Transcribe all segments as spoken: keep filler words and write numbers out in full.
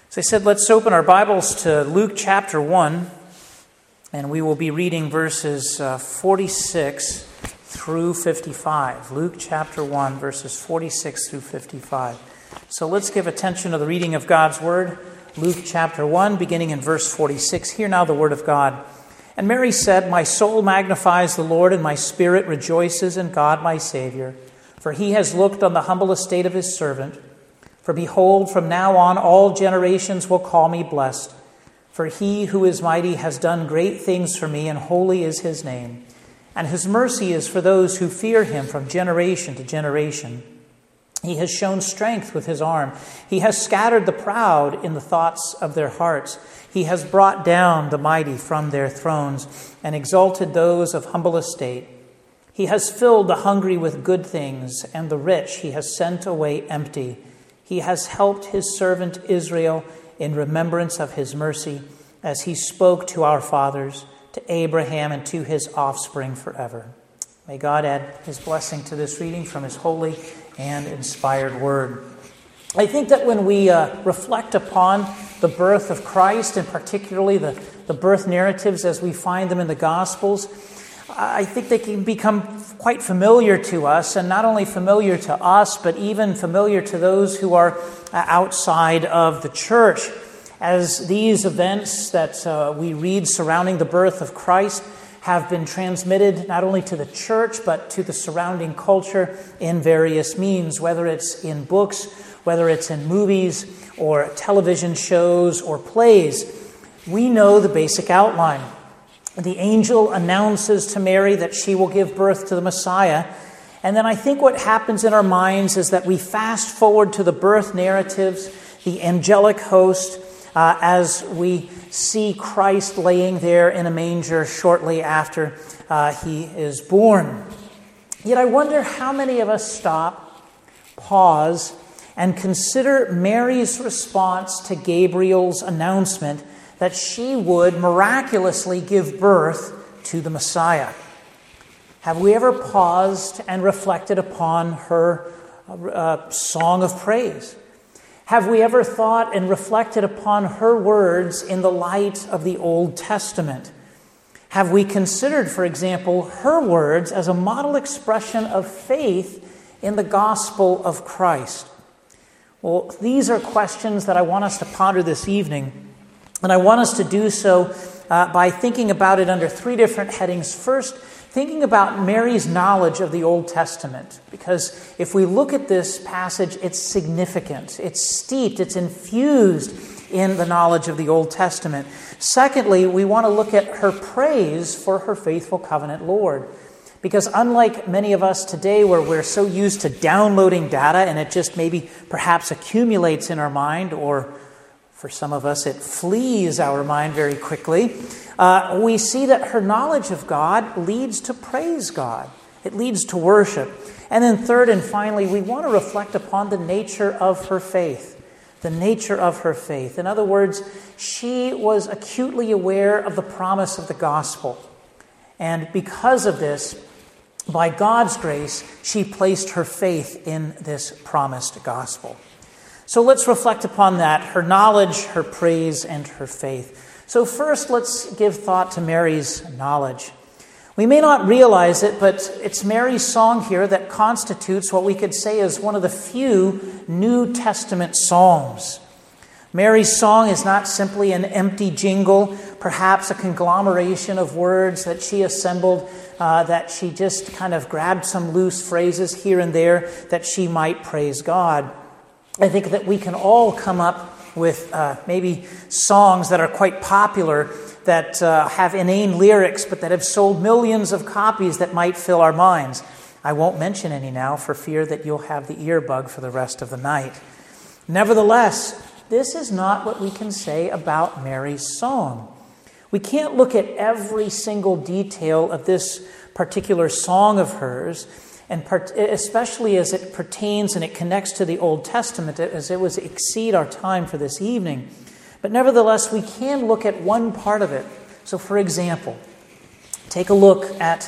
As I said, let's open our Bibles to Luke chapter one, and we will be reading verses uh, forty-six through fifty-five. Luke chapter one, verses forty-six through fifty-five. So let's give attention to the reading of God's Word. Luke chapter one, beginning in verse forty-six. Hear now the Word of God. And Mary said, "My soul magnifies the Lord, and my spirit rejoices in God my Savior. For he has looked on the humble estate of his servant. For behold, from now on all generations will call me blessed. For he who is mighty has done great things for me, and holy is his name. And his mercy is for those who fear him from generation to generation. He has shown strength with his arm. He has scattered the proud in the thoughts of their hearts. He has brought down the mighty from their thrones and exalted those of humble estate. He has filled the hungry with good things, and the rich he has sent away empty. He has helped his servant Israel in remembrance of his mercy, as he spoke to our fathers, to Abraham, and to his offspring forever." May God add his blessing to this reading from his holy and inspired word. I think that when we uh, reflect upon the birth of Christ, and particularly the, the birth narratives as we find them in the Gospels, I think they can become quite familiar to us, and not only familiar to us, but even familiar to those who are outside of the church. As these events that uh, we read surrounding the birth of Christ have been transmitted not only to the church, but to the surrounding culture in various means, whether it's in books, whether it's in movies, or television shows, or plays. We know the basic outline. The angel announces to Mary that she will give birth to the Messiah. And then I think what happens in our minds is that we fast forward to the birth narratives, the angelic host, uh, as we see Christ laying there in a manger shortly after uh, he is born. Yet I wonder how many of us stop, pause, and consider Mary's response to Gabriel's announcement that she would miraculously give birth to the Messiah. Have we ever paused and reflected upon her uh, song of praise? Have we ever thought and reflected upon her words in the light of the Old Testament? Have we considered, for example, her words as a model expression of faith in the gospel of Christ? Well, these are questions that I want us to ponder this evening. And I want us to do so uh, by thinking about it under three different headings. First, thinking about Mary's knowledge of the Old Testament. Because if we look at this passage, it's significant. It's steeped. It's infused in the knowledge of the Old Testament. Secondly, we want to look at her praise for her faithful covenant Lord. Because unlike many of us today, where we're so used to downloading data and it just maybe perhaps accumulates in our mind, or for some of us, it flees our mind very quickly. Uh, we see that her knowledge of God leads to praise God. It leads to worship. And then third and finally, we want to reflect upon the nature of her faith. The nature of her faith. In other words, she was acutely aware of the promise of the gospel. And because of this, by God's grace, she placed her faith in this promised gospel. So let's reflect upon that, her knowledge, her praise, and her faith. So first, let's give thought to Mary's knowledge. We may not realize it, but it's Mary's song here that constitutes what we could say is one of the few New Testament psalms. Mary's song is not simply an empty jingle, perhaps a conglomeration of words that she assembled, uh, that she just kind of grabbed some loose phrases here and there that she might praise God. I think that we can all come up with uh, maybe songs that are quite popular, that uh, have inane lyrics, but that have sold millions of copies that might fill our minds. I won't mention any now for fear that you'll have the earbug for the rest of the night. Nevertheless, this is not what we can say about Mary's song. We can't look at every single detail of this particular song of hers, and part, especially as it pertains and it connects to the Old Testament, as it would exceed our time for this evening. But nevertheless, we can look at one part of it. So for example, take a look at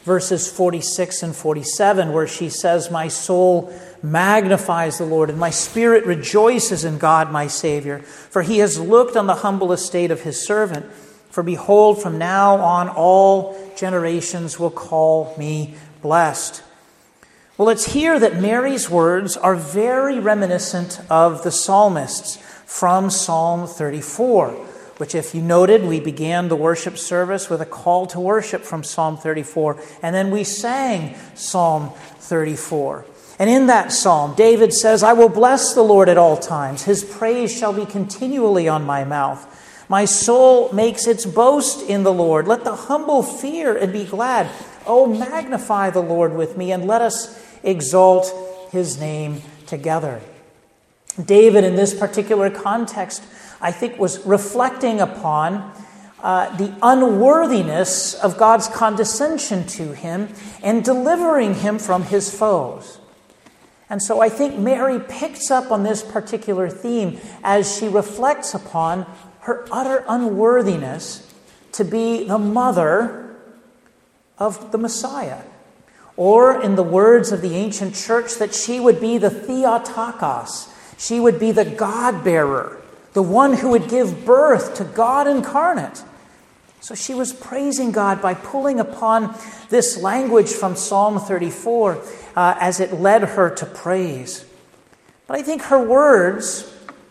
verses forty-six and forty-seven, where she says, "My soul magnifies the Lord, and my spirit rejoices in God my Savior, for he has looked on the humble estate of his servant. For behold, from now on all generations will call me blessed." Well, it's here that Mary's words are very reminiscent of the psalmists from Psalm thirty-four, which, if you noted, we began the worship service with a call to worship from Psalm thirty-four, and then we sang Psalm thirty-four. And in that psalm, David says, "I will bless the Lord at all times. His praise shall be continually on my mouth. My soul makes its boast in the Lord. Let the humble fear and be glad. Oh, magnify the Lord with me, and let us exalt his name together." David, in this particular context, I think was reflecting upon uh, the unworthiness of God's condescension to him and delivering him from his foes. And so I think Mary picks up on this particular theme as she reflects upon her utter unworthiness to be the mother of the Messiah. Or, in the words of the ancient church, that she would be the Theotokos. She would be the God-bearer, the one who would give birth to God incarnate. So she was praising God by pulling upon this language from Psalm thirty-four uh, as it led her to praise. But I think her words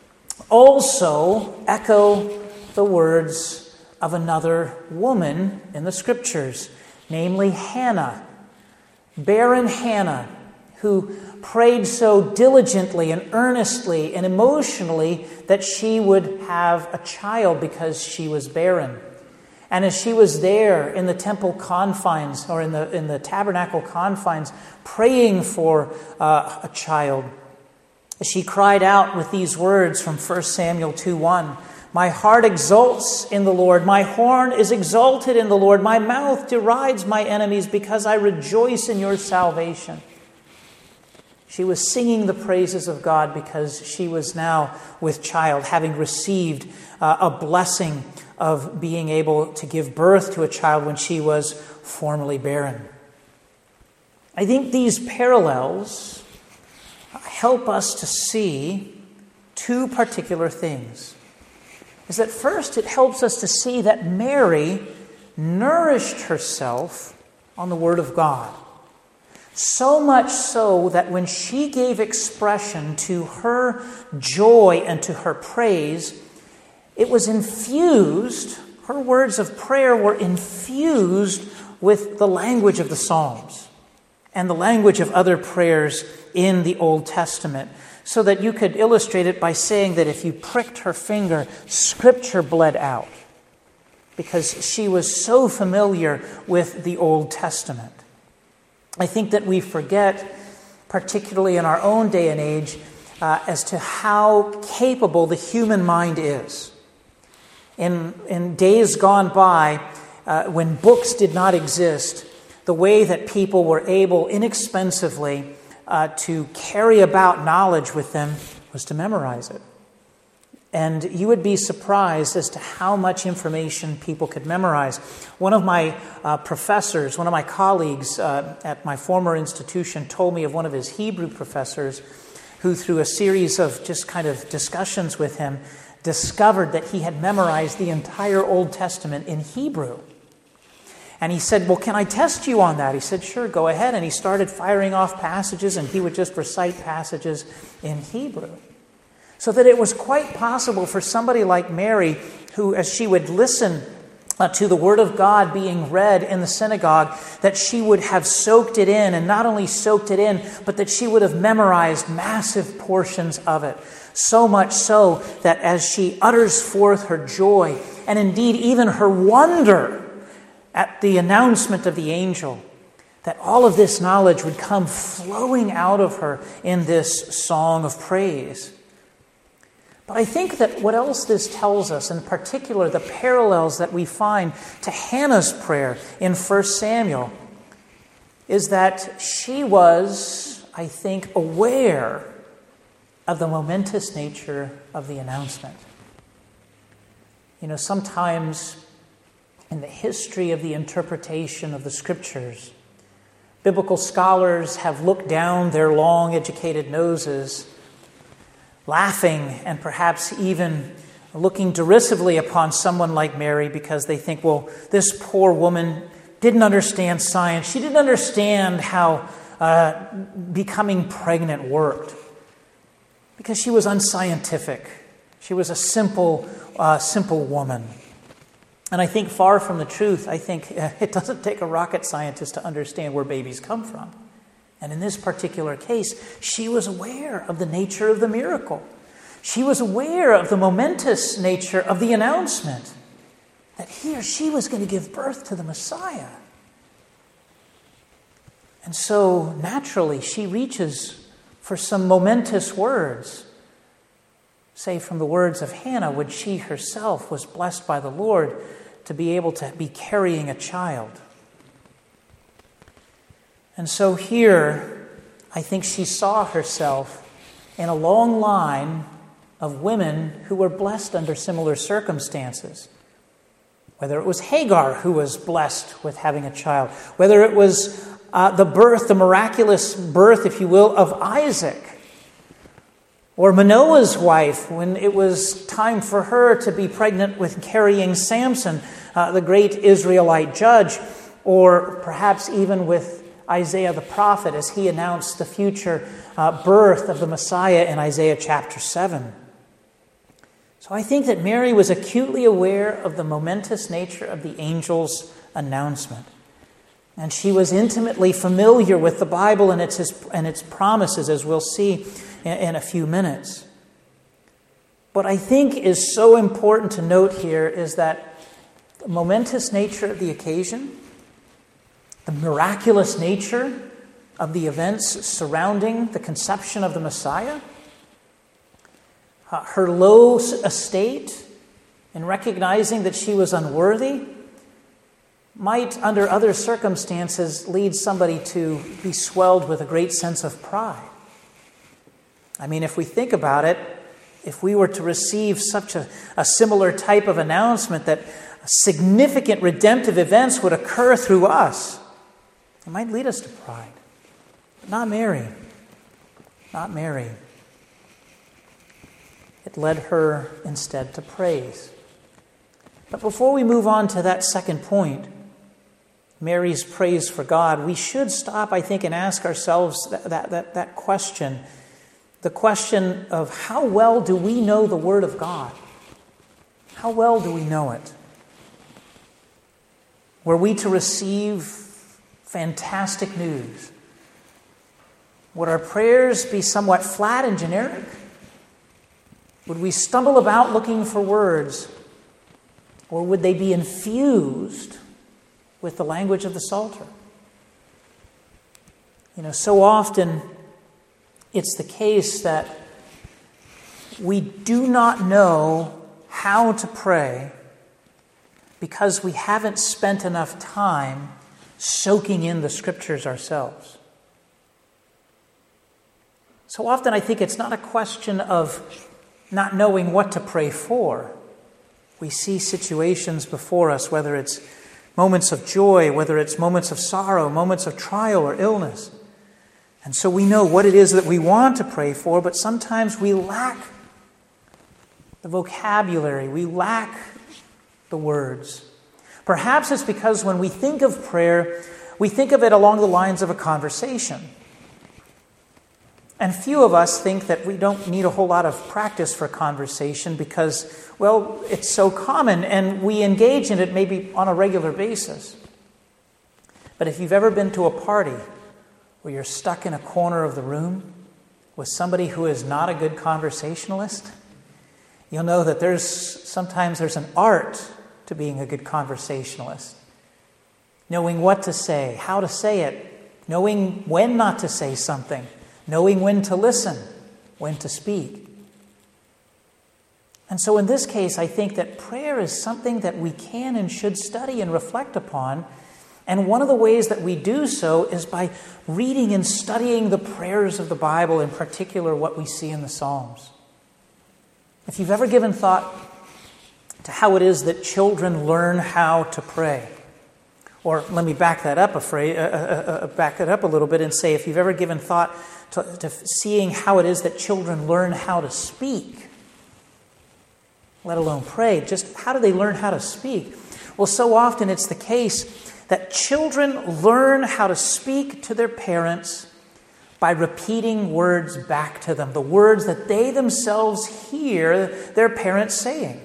also echo the words of another woman in the Scriptures, namely Hannah, barren Hannah, who prayed so diligently and earnestly and emotionally that she would have a child because she was barren. And as she was there in the temple confines, or in the in the tabernacle confines, praying for uh, a child, she cried out with these words from First Samuel two one, "My heart exults in the Lord, my horn is exalted in the Lord, my mouth derides my enemies because I rejoice in your salvation." She was singing the praises of God because she was now with child, having received uh, a blessing of being able to give birth to a child when she was formerly barren. I think these parallels help us to see two particular things. Is that first, it helps us to see that Mary nourished herself on the Word of God. So much so that when she gave expression to her joy and to her praise, it was infused, her words of prayer were infused with the language of the Psalms and the language of other prayers in the Old Testament, so that you could illustrate it by saying that if you pricked her finger, Scripture bled out, because she was so familiar with the Old Testament. I think that we forget, particularly in our own day and age, uh, as to how capable the human mind is. In, in days gone by, uh, when books did not exist, the way that people were able inexpensively uh, to carry about knowledge with them was to memorize it. And you would be surprised as to how much information people could memorize. One of my uh, professors, one of my colleagues uh, at my former institution told me of one of his Hebrew professors who, through a series of just kind of discussions with him, discovered that he had memorized the entire Old Testament in Hebrew. And he said, "Well, can I test you on that?" He said, "Sure, go ahead." And he started firing off passages, and he would just recite passages in Hebrew. So that it was quite possible for somebody like Mary, who, as she would listen uh, to the Word of God being read in the synagogue, that she would have soaked it in, and not only soaked it in, but that she would have memorized massive portions of it. So much so that as she utters forth her joy, and indeed even her wonder at the announcement of the angel, that all of this knowledge would come flowing out of her in this song of praise. But I think that what else this tells us, in particular the parallels that we find to Hannah's prayer in First Samuel, is that she was, I think, aware of the momentous nature of the announcement. You know, sometimes in the history of the interpretation of the Scriptures, Biblical scholars have looked down their long, educated noses, laughing and perhaps even looking derisively upon someone like Mary because they think, well, this poor woman didn't understand science. She didn't understand how uh, becoming pregnant worked because she was unscientific. She was a simple, uh, simple woman. And I think far from the truth, I think uh, it doesn't take a rocket scientist to understand where babies come from. And in this particular case, she was aware of the nature of the miracle. She was aware of the momentous nature of the announcement that he or she was going to give birth to the Messiah. And so, naturally, she reaches for some momentous words. Say, from the words of Hannah, when she herself was blessed by the Lord to be able to be carrying a child. And so here, I think she saw herself in a long line of women who were blessed under similar circumstances. Whether it was Hagar who was blessed with having a child, whether it was uh, the birth, the miraculous birth, if you will, of Isaac, or Manoah's wife when it was time for her to be pregnant with carrying Samson, uh, the great Israelite judge, or perhaps even with Isaiah the prophet as he announced the future uh, birth of the Messiah in Isaiah chapter seven. So I think that Mary was acutely aware of the momentous nature of the angel's announcement. And she was intimately familiar with the Bible and its, and its promises, as we'll see in, in a few minutes. What I think is so important to note here is that the momentous nature of the occasion, the miraculous nature of the events surrounding the conception of the Messiah, Uh, her low estate in recognizing that she was unworthy might, under other circumstances, lead somebody to be swelled with a great sense of pride. I mean, if we think about it, if we were to receive such a, a similar type of announcement that significant redemptive events would occur through us, it might lead us to pride. But not Mary. Not Mary. It led her instead to praise. But before we move on to that second point, Mary's praise for God, we should stop, I think, and ask ourselves that, that, that, that question. The question of how well do we know the Word of God? How well do we know it? Were we to receive fantastic news, would our prayers be somewhat flat and generic? Would we stumble about looking for words? Or would they be infused with the language of the Psalter? You know, so often it's the case that we do not know how to pray because we haven't spent enough time soaking in the Scriptures ourselves. So often I think it's not a question of not knowing what to pray for. We see situations before us, whether it's moments of joy, whether it's moments of sorrow, moments of trial or illness. And so we know what it is that we want to pray for, but sometimes we lack the vocabulary, we lack the words. Perhaps it's because when we think of prayer, we think of it along the lines of a conversation. And few of us think that we don't need a whole lot of practice for conversation because, well, it's so common and we engage in it maybe on a regular basis. But if you've ever been to a party where you're stuck in a corner of the room with somebody who is not a good conversationalist, you'll know that there's sometimes there's an art to being a good conversationalist. Knowing what to say, how to say it, knowing when not to say something, knowing when to listen, when to speak. And so in this case, I think that prayer is something that we can and should study and reflect upon. And one of the ways that we do so is by reading and studying the prayers of the Bible, in particular what we see in the Psalms. If you've ever given thought to how it is that children learn how to pray, Or let me back that up, afraid, uh, uh, uh, back it up a little bit and say, if you've ever given thought to, to seeing how it is that children learn how to speak, let alone pray, just how do they learn how to speak? Well, so often it's the case that children learn how to speak to their parents by repeating words back to them, the words that they themselves hear their parents saying.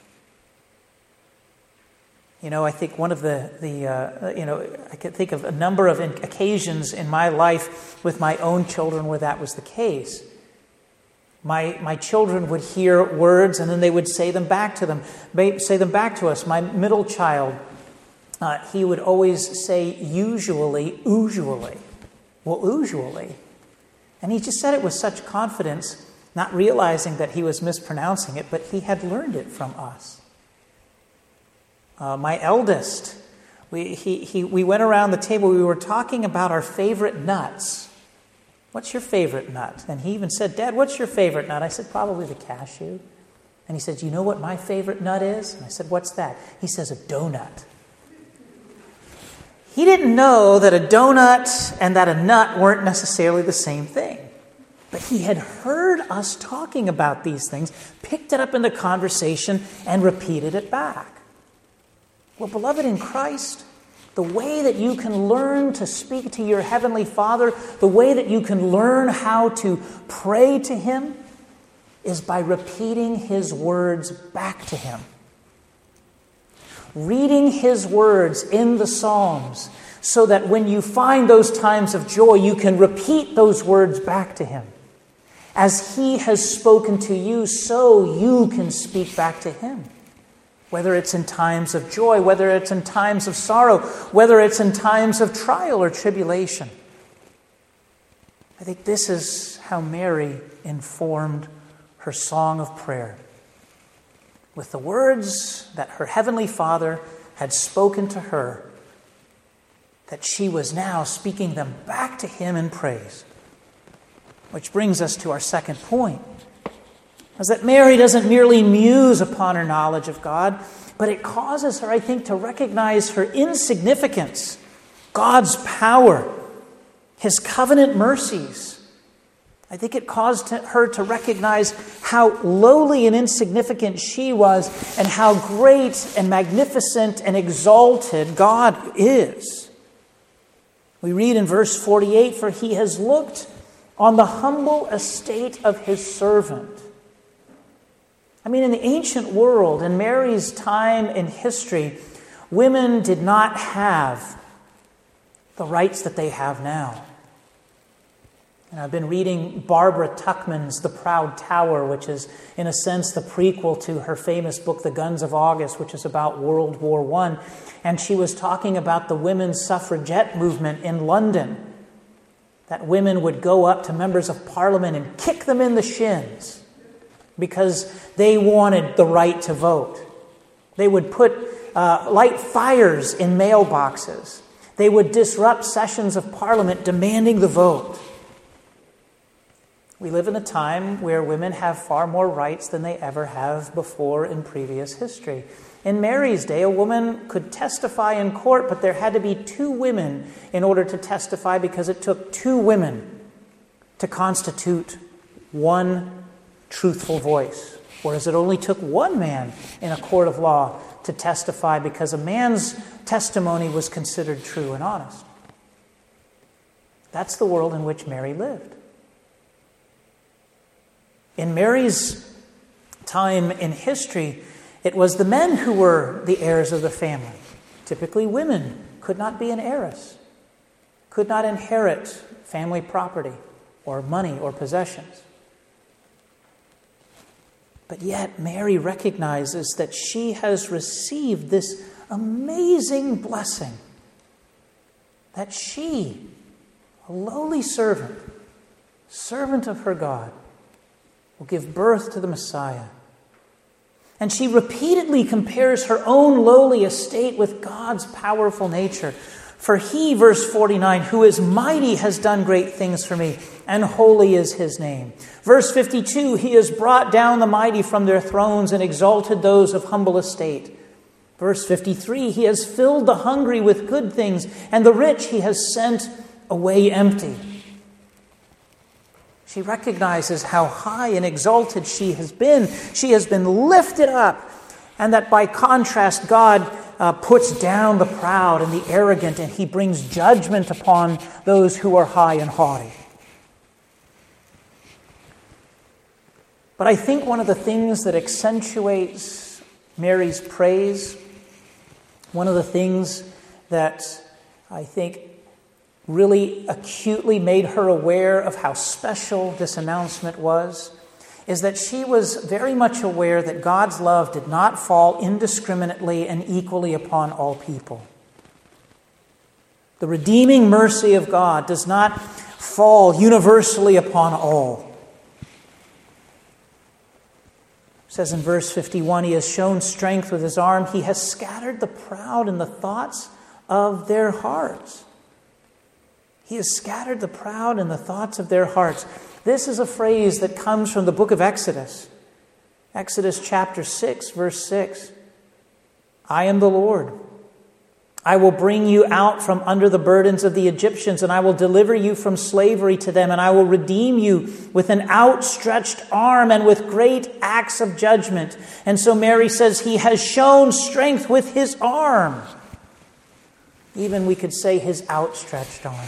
You know, I think one of the, the uh, you know, I can think of a number of occasions in my life with my own children where that was the case. My my children would hear words and then they would say them back to them, say them back to us. My middle child, uh, he would always say usually, usually. Well, usually. And he just said it with such confidence, not realizing that he was mispronouncing it, but he had learned it from us. Uh, my eldest, we, he, he, we went around the table, we were talking about our favorite nuts. What's your favorite nut? And he even said, Dad, what's your favorite nut? I said, probably the cashew. And he said, you know what my favorite nut is? And I said, what's that? He says, a donut. He didn't know that a donut and that a nut weren't necessarily the same thing. But he had heard us talking about these things, picked it up in the conversation, and repeated it back. Well, beloved in Christ, the way that you can learn to speak to your Heavenly Father, the way that you can learn how to pray to Him, is by repeating His words back to Him. Reading His words in the Psalms, so that when you find those times of joy, you can repeat those words back to Him. As He has spoken to you, so you can speak back to Him. Whether it's in times of joy, whether it's in times of sorrow, whether it's in times of trial or tribulation. I think this is how Mary informed her song of prayer. With the words that her Heavenly Father had spoken to her, that she was now speaking them back to Him in praise. Which brings us to our second point. Is that Mary doesn't merely muse upon her knowledge of God, but it causes her, I think, to recognize her insignificance, God's power, His covenant mercies. I think it caused her to recognize how lowly and insignificant she was and how great and magnificent and exalted God is. We read in verse forty-eight, "For He has looked on the humble estate of His servant." I mean, in the ancient world, in Mary's time in history, women did not have the rights that they have now. And I've been reading Barbara Tuchman's The Proud Tower, which is, in a sense, the prequel to her famous book, The Guns of August, which is about World War One. And she was talking about the women's suffragette movement in London, that women would go up to members of parliament and kick them in the shins because they wanted the right to vote. They would put uh, light fires in mailboxes. They would disrupt sessions of parliament demanding the vote. We live in a time where women have far more rights than they ever have before in previous history. In Mary's day, a woman could testify in court, but there had to be two women in order to testify because it took two women to constitute one truthful voice, whereas it only took one man in a court of law to testify because a man's testimony was considered true and honest. That's the world in which Mary lived. In Mary's time in history, it was the men who were the heirs of the family. Typically, women could not be an heiress, could not inherit family property or money or possessions. But yet, Mary recognizes that she has received this amazing blessing, that she, a lowly servant, servant of her God, will give birth to the Messiah. And she repeatedly compares her own lowly estate with God's powerful nature. For He, verse forty-nine, who is mighty has done great things for me, and holy is His name. Verse fifty-two, He has brought down the mighty from their thrones and exalted those of humble estate. Verse fifty-three, he has filled the hungry with good things, and the rich he has sent away empty. She recognizes how high and exalted she has been. She has been lifted up, and that by contrast, God uh, puts down the proud and the arrogant, and he brings judgment upon those who are high and haughty. But I think one of the things that accentuates Mary's praise, one of the things that I think really acutely made her aware of how special this announcement was, is that she was very much aware that God's love did not fall indiscriminately and equally upon all people. The redeeming mercy of God does not fall universally upon all. It says in verse fifty-one, he has shown strength with his arm. He has scattered the proud in the thoughts of their hearts. He has scattered the proud in the thoughts of their hearts. This is a phrase that comes from the book of Exodus. Exodus chapter six, verse six. I am the Lord. I will bring you out from under the burdens of the Egyptians, and I will deliver you from slavery to them, and I will redeem you with an outstretched arm and with great acts of judgment. And so Mary says, he has shown strength with his arm. Even we could say his outstretched arm.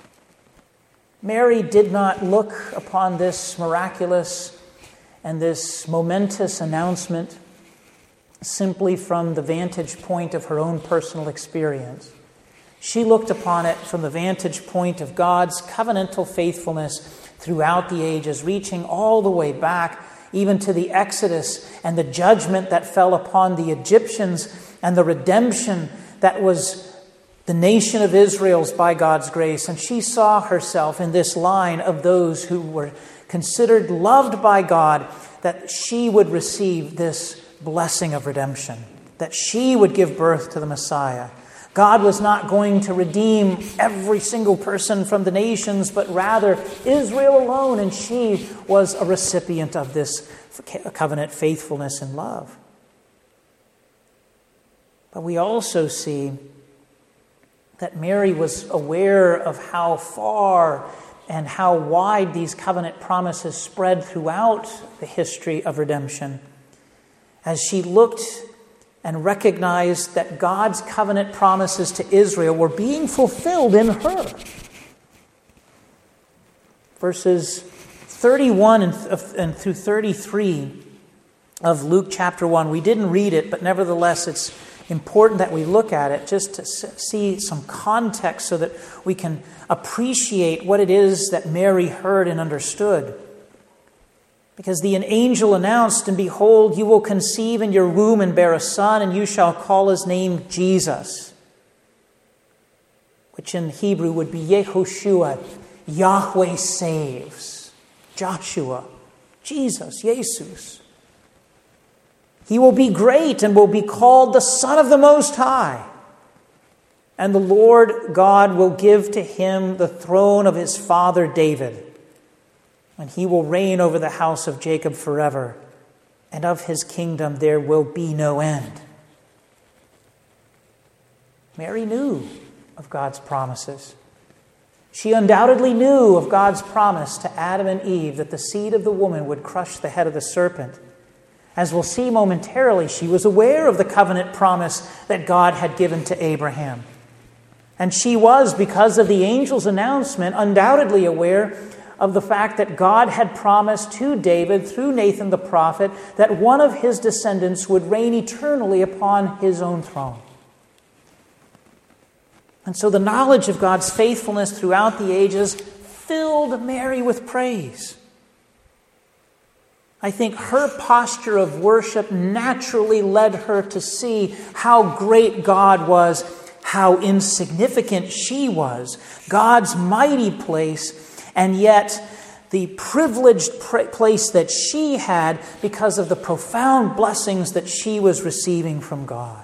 Mary did not look upon this miraculous and this momentous announcement simply from the vantage point of her own personal experience. She looked upon it from the vantage point of God's covenantal faithfulness throughout the ages, reaching all the way back even to the Exodus and the judgment that fell upon the Egyptians and the redemption that was the nation of Israel's by God's grace. And she saw herself in this line of those who were considered loved by God, that she would receive this blessing of redemption, that she would give birth to the Messiah. God was not going to redeem every single person from the nations, but rather Israel alone, and she was a recipient of this covenant faithfulness and love. But we also see that Mary was aware of how far and how wide these covenant promises spread throughout the history of redemption, as she looked and recognized that God's covenant promises to Israel were being fulfilled in her. Verses thirty-one and, and through thirty-three of Luke chapter one. We didn't read it, but nevertheless it's important that we look at it just to see some context so that we can appreciate what it is that Mary heard and understood. Because the angel announced, and behold, you will conceive in your womb and bear a son, and you shall call his name Jesus, which in Hebrew would be Yehoshua, Yahweh saves, Joshua, Jesus, Jesus. He will be great and will be called the Son of the Most High. And the Lord God will give to him the throne of his father David. And he will reign over the house of Jacob forever, and of his kingdom there will be no end. Mary knew of God's promises. She undoubtedly knew of God's promise to Adam and Eve that the seed of the woman would crush the head of the serpent. As we'll see momentarily, she was aware of the covenant promise that God had given to Abraham. And she was, because of the angel's announcement, undoubtedly aware of the fact that God had promised to David through Nathan the prophet that one of his descendants would reign eternally upon his own throne. And so the knowledge of God's faithfulness throughout the ages filled Mary with praise. I think her posture of worship naturally led her to see how great God was, how insignificant she was, God's mighty place, and yet the privileged place that she had because of the profound blessings that she was receiving from God.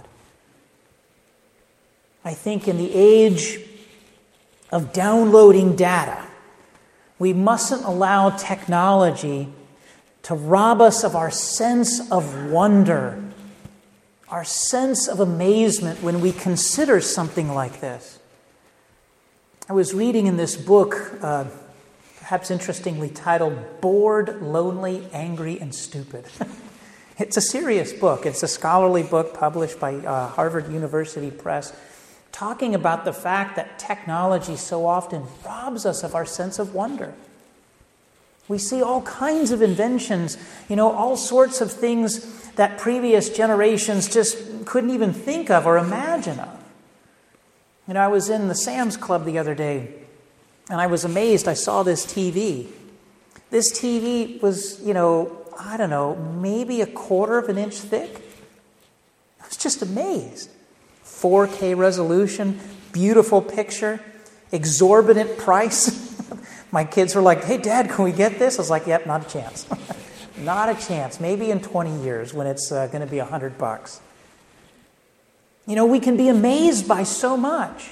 I think in the age of downloading data, we mustn't allow technology to rob us of our sense of wonder our sense of amazement when we consider something like this. I was reading in this book, uh, perhaps interestingly titled, Bored, Lonely, Angry, and Stupid. It's a serious book. It's a scholarly book published by uh, Harvard University Press, talking about the fact that technology so often robs us of our sense of wonder. We see all kinds of inventions, you know, all sorts of things that previous generations just couldn't even think of or imagine of. You know, I was in the Sam's Club the other day, and I was amazed. I saw this T V. This T V was, you know, I don't know, maybe a quarter of an inch thick. I was just amazed. four K resolution, beautiful picture, exorbitant price. My kids were like, hey, Dad, can we get this? I was like, yep, not a chance. Not a chance. Maybe in twenty years when it's uh, going to be one hundred bucks. You know, we can be amazed by so much.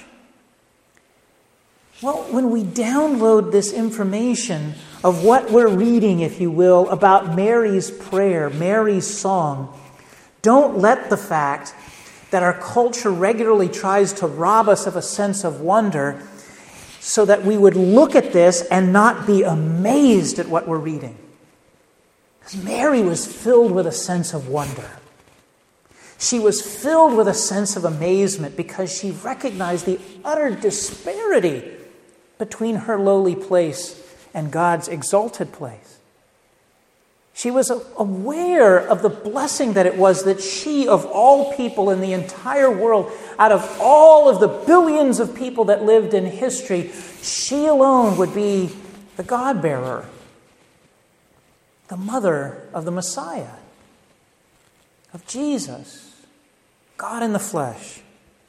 Well, when we download this information of what we're reading, if you will, about Mary's prayer, Mary's song, don't let the fact that our culture regularly tries to rob us of a sense of wonder so that we would look at this and not be amazed at what we're reading. Because Mary was filled with a sense of wonder. She was filled with a sense of amazement because she recognized the utter disparity between her lowly place and God's exalted place. She was aware of the blessing that it was that she, of all people in the entire world, out of all of the billions of people that lived in history, she alone would be the God-bearer, the mother of the Messiah, of Jesus, God in the flesh.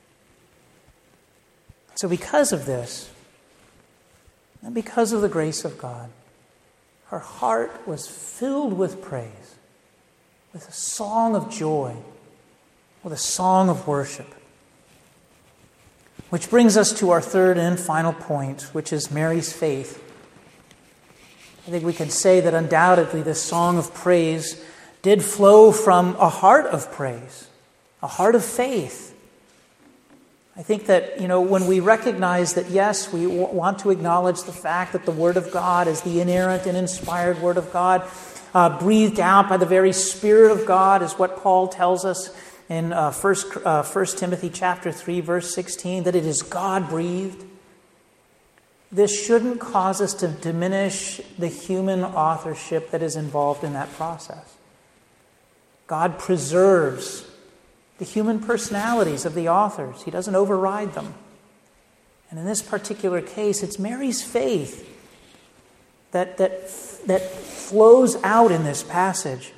So because of this, and because of the grace of God, her heart was filled with praise, with a song of joy, with a song of worship. Which brings us to our third and final point, which is Mary's faith. I think we can say that undoubtedly this song of praise did flow from a heart of praise, a heart of faith. I think that, you know, when we recognize that, yes, we w- want to acknowledge the fact that the Word of God is the inerrant and inspired Word of God, uh, breathed out by the very Spirit of God, is what Paul tells us in uh, First, uh, First Timothy chapter three, verse sixteen, that it is God-breathed. This shouldn't cause us to diminish the human authorship that is involved in that process. God preserves the human personalities of the authors. He doesn't override them. And in this particular case, it's Mary's faith that, that, that flows out in this passage.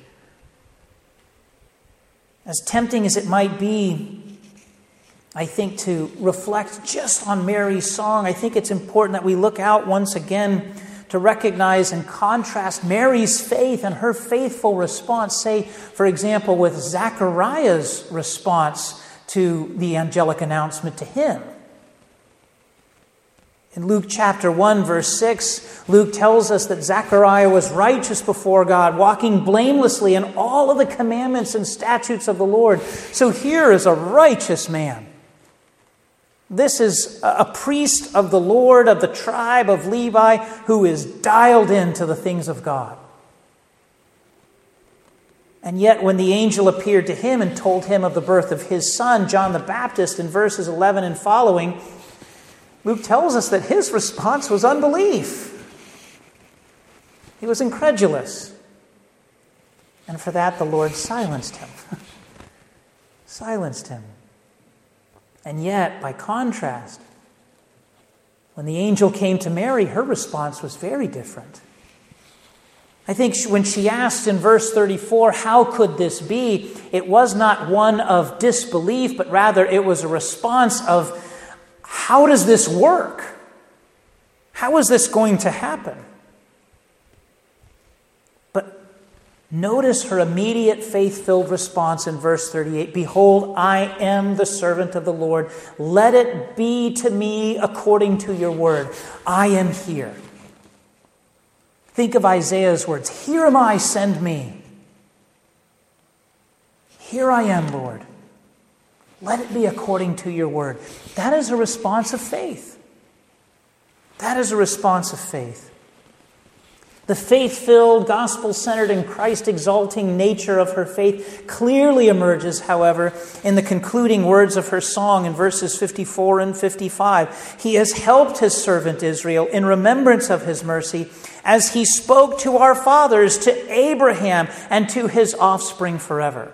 As tempting as it might be, I think, to reflect just on Mary's song, I think it's important that we look out once again to recognize and contrast Mary's faith and her faithful response, say, for example, with Zechariah's response to the angelic announcement to him. In Luke chapter one, verse six, Luke tells us that Zechariah was righteous before God, walking blamelessly in all of the commandments and statutes of the Lord. So here is a righteous man. This is a priest of the Lord, of the tribe of Levi, who is dialed into the things of God. And yet when the angel appeared to him and told him of the birth of his son, John the Baptist, in verses eleven and following, Luke tells us that his response was unbelief. He was incredulous. And for that, the Lord silenced him. Silenced him. And yet, by contrast, when the angel came to Mary, her response was very different. I think when she asked in verse thirty-four, how could this be? It was not one of disbelief, but rather it was a response of, how does this work? How is this going to happen? But notice her immediate faith-filled response in verse thirty-eight. Behold, I am the servant of the Lord. Let it be to me according to your word. I am here. Think of Isaiah's words. Here am I, send me. Here I am, Lord. Let it be according to your word. That is a response of faith. That is a response of faith. The faith-filled, gospel-centered, and Christ-exalting nature of her faith clearly emerges, however, in the concluding words of her song in verses fifty-four and fifty-five. He has helped his servant Israel in remembrance of his mercy, as he spoke to our fathers, to Abraham, and to his offspring forever.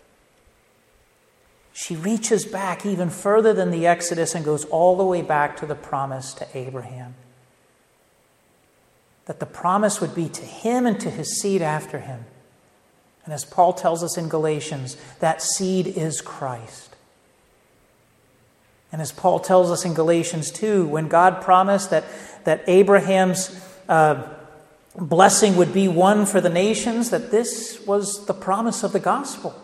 She reaches back even further than the Exodus and goes all the way back to the promise to Abraham. That the promise would be to him and to his seed after him. And as Paul tells us in Galatians, that seed is Christ. And as Paul tells us in Galatians two, when God promised that, that Abraham's uh, blessing would be one for the nations, that this was the promise of the gospel.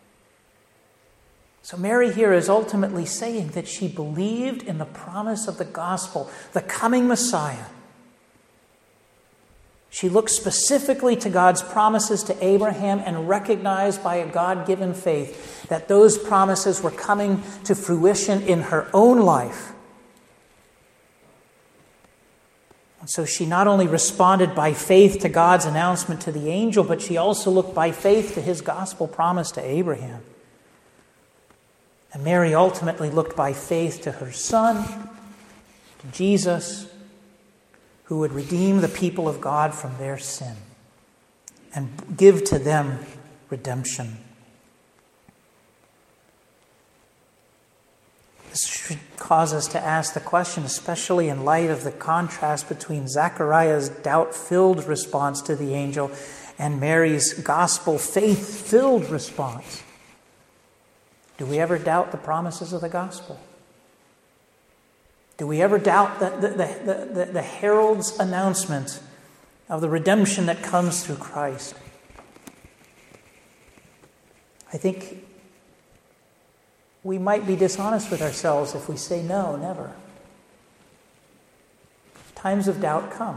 So Mary here is ultimately saying that she believed in the promise of the gospel, the coming Messiah. She looked specifically to God's promises to Abraham and recognized by a God-given faith that those promises were coming to fruition in her own life. And so she not only responded by faith to God's announcement to the angel, but she also looked by faith to his gospel promise to Abraham. And Mary ultimately looked by faith to her son, to Jesus, who would redeem the people of God from their sin and give to them redemption. This should cause us to ask the question, especially in light of the contrast between Zechariah's doubt-filled response to the angel and Mary's gospel faith-filled response. Do we ever doubt the promises of the gospel? Do we ever doubt the, the, the, the, the herald's announcement of the redemption that comes through Christ? I think we might be dishonest with ourselves if we say no, never. Times of doubt come.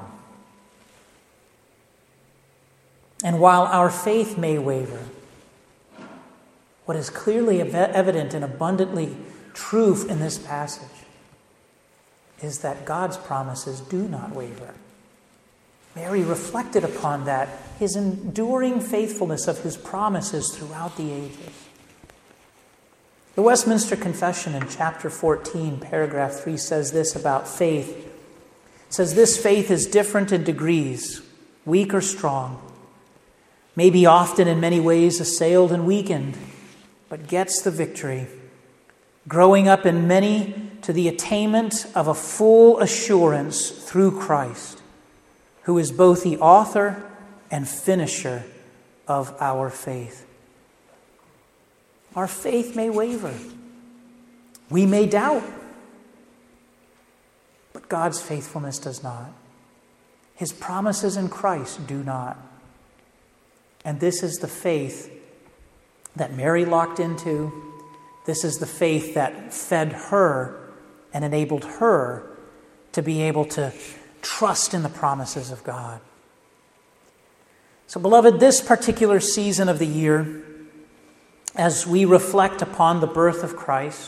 And while our faith may waver, what is clearly evident and abundantly true in this passage is that God's promises do not waver. Mary reflected upon that, his enduring faithfulness of his promises throughout the ages. The Westminster Confession in chapter fourteen, paragraph three says this about faith. It says, this faith is different in degrees, weak or strong, may be often in many ways assailed and weakened, but gets the victory, growing up in many to the attainment of a full assurance through Christ, who is both the author and finisher of our faith. Our faith may waver. We may doubt. But God's faithfulness does not. His promises in Christ do not. And this is the faith that Mary locked into. This is the faith that fed her and enabled her to be able to trust in the promises of God. So, beloved, this particular season of the year, as we reflect upon the birth of Christ,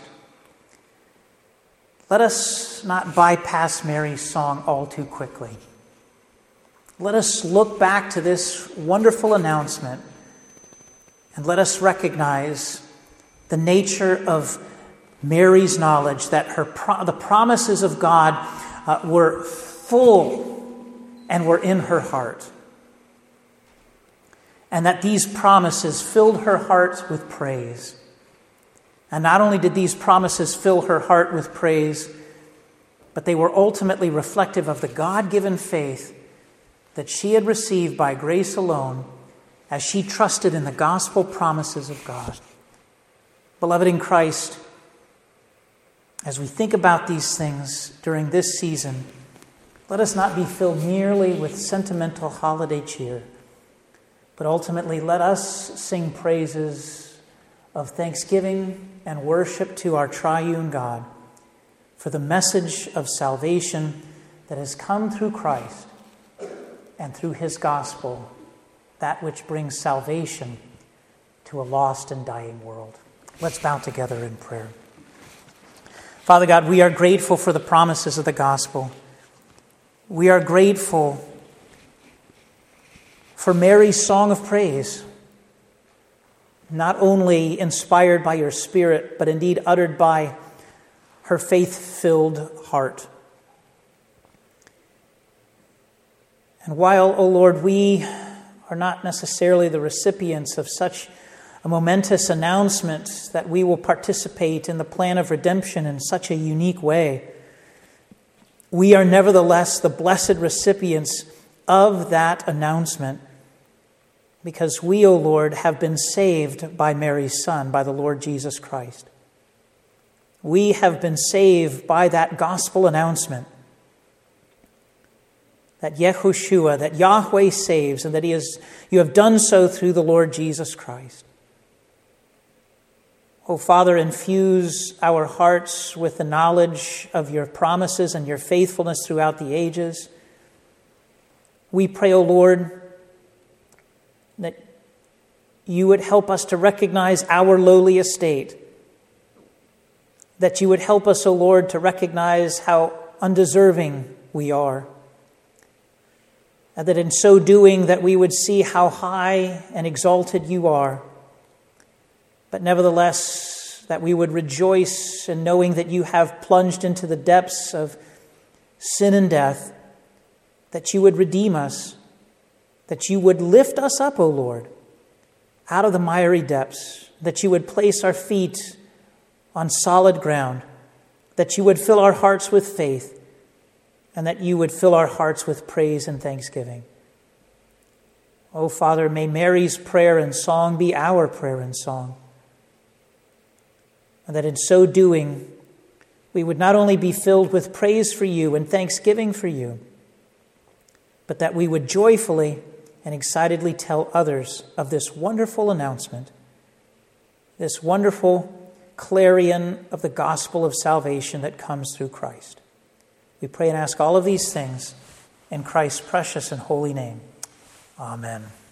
let us not bypass Mary's song all too quickly. Let us look back to this wonderful announcement and let us recognize the nature of Mary's knowledge that her pro- the promises of God uh, were full and were in her heart. And that these promises filled her heart with praise. And not only did these promises fill her heart with praise, but they were ultimately reflective of the God-given faith that she had received by grace alone as she trusted in the gospel promises of God. Beloved in Christ, as we think about these things during this season, let us not be filled merely with sentimental holiday cheer, but ultimately let us sing praises of thanksgiving and worship to our triune God for the message of salvation that has come through Christ and through his gospel, that which brings salvation to a lost and dying world. Let's bow together in prayer. Father God, we are grateful for the promises of the gospel. We are grateful for Mary's song of praise, not only inspired by your Spirit, but indeed uttered by her faith-filled heart. And while, O Lord, we are not necessarily the recipients of such a momentous announcement that we will participate in the plan of redemption in such a unique way, we are nevertheless the blessed recipients of that announcement, because we, O Lord, have been saved by Mary's Son, by the Lord Jesus Christ. We have been saved by that gospel announcement that Yehoshua, that Yahweh saves, and that He is, you have done so through the Lord Jesus Christ. Oh, Father, infuse our hearts with the knowledge of your promises and your faithfulness throughout the ages. We pray, O Lord, that you would help us to recognize our lowly estate, that you would help us, O Lord, to recognize how undeserving we are, and that in so doing that we would see how high and exalted you are, but nevertheless that we would rejoice in knowing that you have plunged into the depths of sin and death, that you would redeem us, that you would lift us up, O Lord, out of the miry depths, that you would place our feet on solid ground, that you would fill our hearts with faith, and that you would fill our hearts with praise and thanksgiving. Oh, Father, may Mary's prayer and song be our prayer and song, and that in so doing, we would not only be filled with praise for you and thanksgiving for you, but that we would joyfully and excitedly tell others of this wonderful announcement, this wonderful clarion of the gospel of salvation that comes through Christ. We pray and ask all of these things in Christ's precious and holy name. Amen.